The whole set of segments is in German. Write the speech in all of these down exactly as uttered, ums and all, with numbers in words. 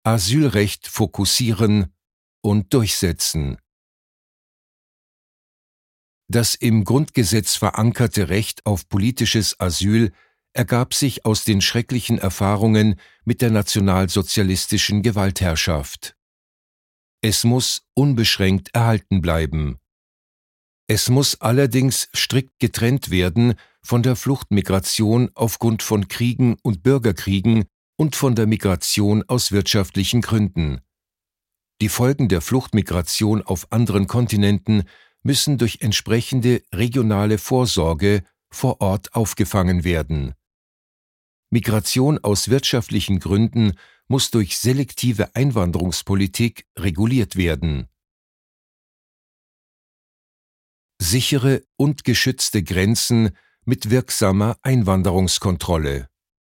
Asylrecht fokussieren und durchsetzen. Das im Grundgesetz verankerte Recht auf politisches Asyl ergab sich aus den schrecklichen Erfahrungen mit der nationalsozialistischen Gewaltherrschaft. Es muss unbeschränkt erhalten bleiben. Es muss allerdings strikt getrennt werden von der Fluchtmigration aufgrund von Kriegen und Bürgerkriegen und von der Migration aus wirtschaftlichen Gründen. Die Folgen der Fluchtmigration auf anderen Kontinenten müssen durch entsprechende regionale Vorsorge vor Ort aufgefangen werden. Migration aus wirtschaftlichen Gründen muss durch selektive Einwanderungspolitik reguliert werden. Sichere und geschützte Grenzen mit wirksamer Einwanderungskontrolle.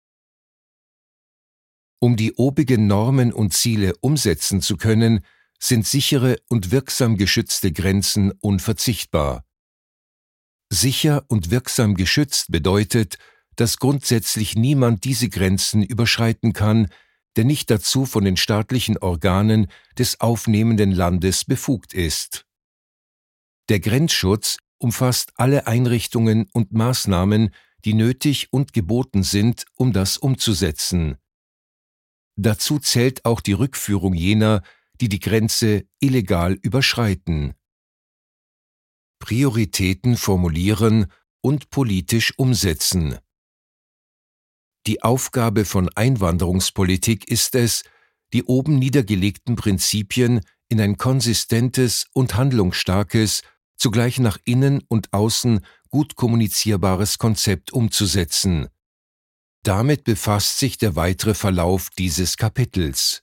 Um die obigen Normen und Ziele umsetzen zu können, sind sichere und wirksam geschützte Grenzen unverzichtbar. Sicher und wirksam geschützt bedeutet, dass grundsätzlich niemand diese Grenzen überschreiten kann, der nicht dazu von den staatlichen Organen des aufnehmenden Landes befugt ist. Der Grenzschutz umfasst alle Einrichtungen und Maßnahmen, die nötig und geboten sind, um das umzusetzen. Dazu zählt auch die Rückführung jener, die die Grenze illegal überschreiten. Prioritäten formulieren und politisch umsetzen. Die Aufgabe von Einwanderungspolitik ist es, die oben niedergelegten Prinzipien in ein konsistentes und handlungsstarkes, zugleich nach innen und außen gut kommunizierbares Konzept umzusetzen. Damit befasst sich der weitere Verlauf dieses Kapitels.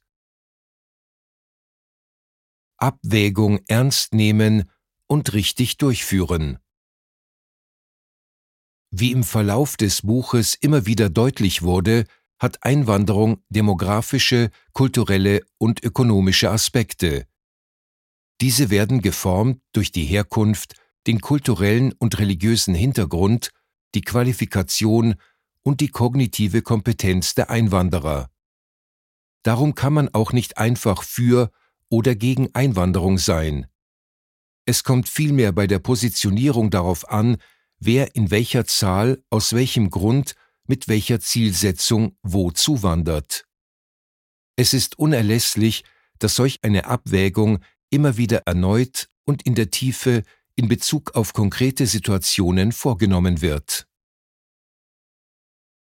Abwägung ernst nehmen und richtig durchführen. Wie im Verlauf des Buches immer wieder deutlich wurde, hat Einwanderung demografische, kulturelle und ökonomische Aspekte. Diese werden geformt durch die Herkunft, den kulturellen und religiösen Hintergrund, die Qualifikation und die kognitive Kompetenz der Einwanderer. Darum kann man auch nicht einfach für oder gegen Einwanderung sein. Es kommt vielmehr bei der Positionierung darauf an, wer in welcher Zahl, aus welchem Grund, mit welcher Zielsetzung wo zuwandert. Es ist unerlässlich, dass solch eine Abwägung immer wieder erneut und in der Tiefe in Bezug auf konkrete Situationen vorgenommen wird.